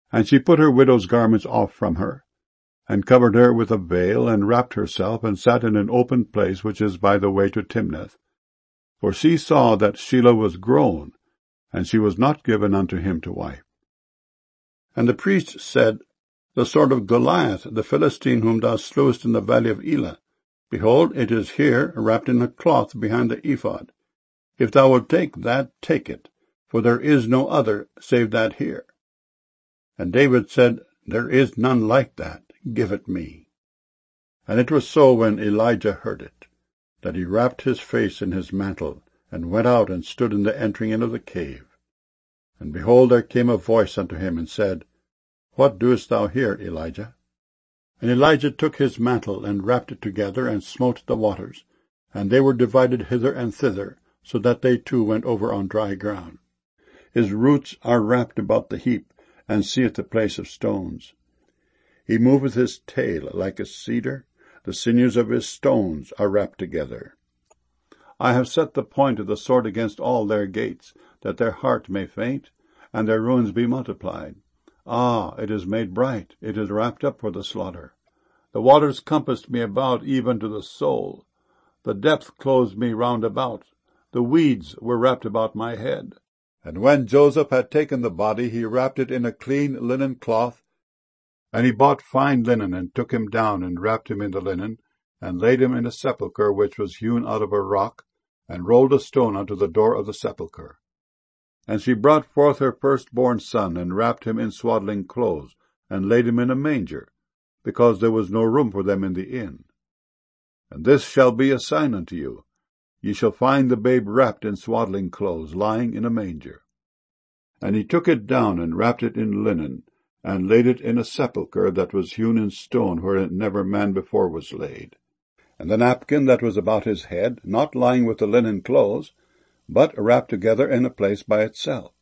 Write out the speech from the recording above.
And she put her widow's garments off from her, and covered her with a veil, and wrapped herself, and sat in an open place which is by the way to Timnath. For she saw that Shelah was grown, and she was not given unto him to wife. And the priest said, The sword of Goliath, the Philistine whom thou slewest in the valley of Elah, behold, it is here, wrapped in a cloth behind the ephod. If thou wilt take that, take it, for there is no other save that here. And David said, There is none like that, give it me. And it was so when Elijah heard it, that he wrapped his face in his mantle, and went out and stood in the entering in of the cave. And behold, there came a voice unto him, and said, What doest thou here, Elijah? And Elijah took his mantle, and wrapped it together, and smote the waters, and they were divided hither and thither, so that they too went over on dry ground. His roots are wrapped about the heap, and seeth the place of stones. He moveth his tail like a cedar, the sinews of his stones are wrapped together. I have set the point of the sword against all their gates, that their heart may faint, and their ruins be multiplied. Ah, it is made bright, it is wrapped up for the slaughter. The waters compassed me about, even to the soul. The depth closed me round about. The weeds were wrapped about my head. And when Joseph had taken the body, he wrapped it in a clean linen cloth. And he bought fine linen, and took him down, and wrapped him in the linen, and laid him in a sepulchre which was hewn out of a rock, and rolled a stone unto the door of the sepulchre. And she brought forth her firstborn son, and wrapped him in swaddling clothes, and laid him in a manger, because there was no room for them in the inn. And this shall be a sign unto you. Ye shall find the babe wrapped in swaddling clothes, lying in a manger. And he took it down, and wrapped it in linen, and laid it in a sepulchre that was hewn in stone, wherein never man before was laid. And the napkin that was about his head, not lying with the linen clothes, but wrapped together in a place by itself.